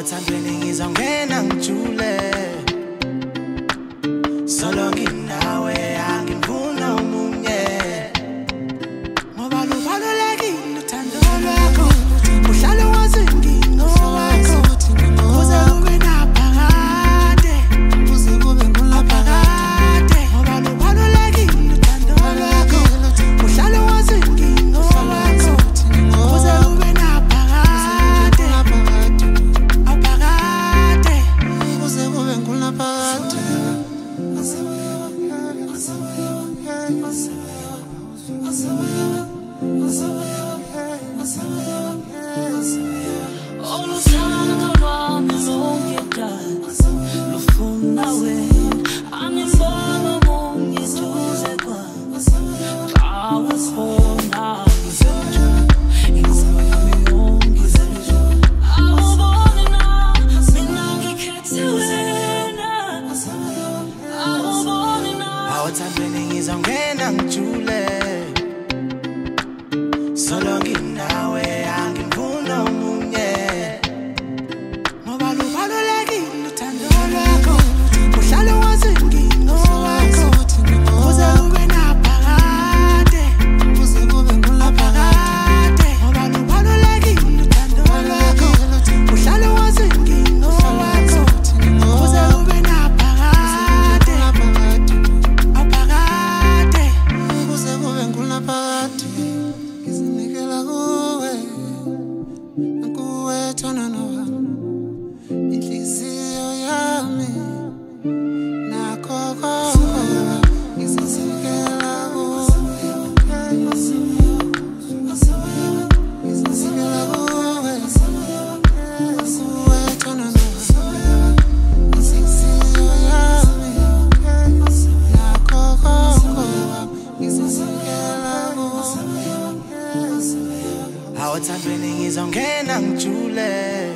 awuthandweni ngizongena ngijule solo nginawe angifuna omunye ngoba lubalulekile uthando lwakho uhlale wazi ngingowakho uze ube naphakade uze kube ngulaphakade ngoba lubalulekile uthando lwakho uhlale wazi ngingowakho uze ube naphakade aphakade uze kube ngulaphakade awuthandweni ngizongena ngijule solo nginawe angifuna omunye ngoba lubalulekile uthando lwakho uhlale wazi ngingowakho uze ube naphakade uze kube ngulaphakade ngoba lubalulekile uthando lwakho uhlale wazi ngingowakho uze ube naphakade aphakade uze kube ngulaphakade ngizinikela kuwe kuwe thana noha inhliziyo yami nakho konke ngizinikela kuwe ngizinikela kuwe kuwe thana noha inhliziyo yami nakho konke ngizinikela kuwe awuthandweni ngizongena ngijule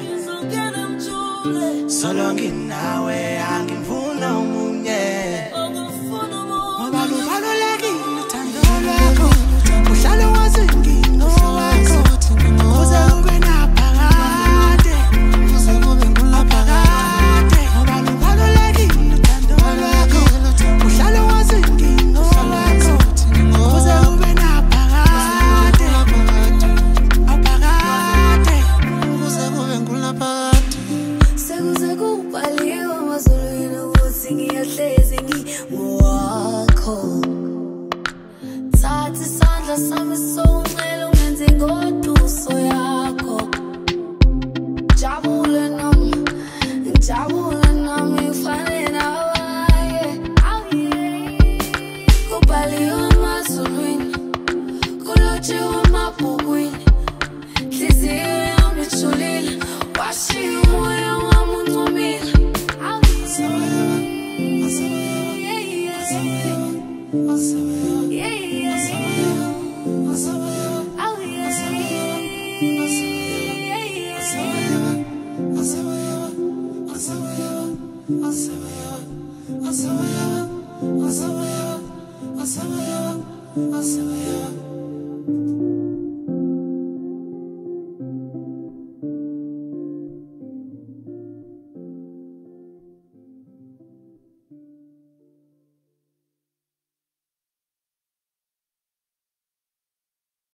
solo nginawe angifuna omunye ngoba lubalulekile uthando lwakho uhlale wazi ngingowakho uze ube naphakade uze kube ngulaphakade ngoba lubalulekile uthando lwakho uhlale wazi ngingowakho uze ube naphakade aphakade uze kube ngulaphakade sekuze kubhaliwe emazulwini ukuthi ngiyahlezi ngingowakho thatha isandla sami sowuncela ungenze ngoduso yakho jabule nami ngifane nawe kubhaliwe emazulwini kulotshiwe emabhukwini nhliziyo yami ijulile washiya umoya wami uncumile I'll